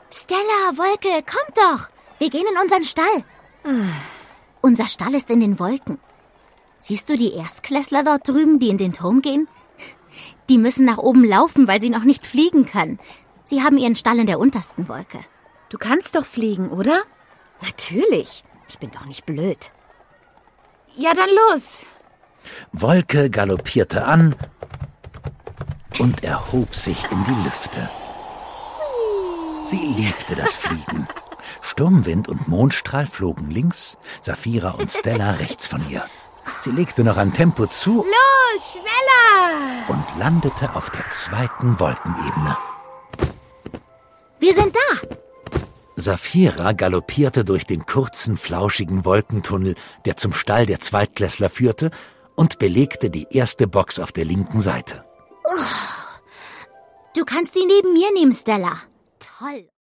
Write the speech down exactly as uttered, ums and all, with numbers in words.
Stella, Wolke, kommt doch. Wir gehen in unseren Stall. Unser Stall ist in den Wolken. Siehst du die Erstklässler dort drüben, die in den Turm gehen? Die müssen nach oben laufen, weil sie noch nicht fliegen können. Sie haben ihren Stall in der untersten Wolke. Du kannst doch fliegen, oder? Natürlich. Ich bin doch nicht blöd. Ja, dann los. Wolke galoppierte an und erhob sich in die Lüfte. Sie liebte das Fliegen. Sturmwind und Mondstrahl flogen links, Saphira und Stella rechts von ihr. Sie legte noch an Tempo zu. Los, schneller! Und landete auf der zweiten Wolkenebene. Wir sind da! Saphira galoppierte durch den kurzen, flauschigen Wolkentunnel, der zum Stall der Zweitklässler führte, und belegte die erste Box auf der linken Seite. Du kannst die neben mir nehmen, Stella. Toll.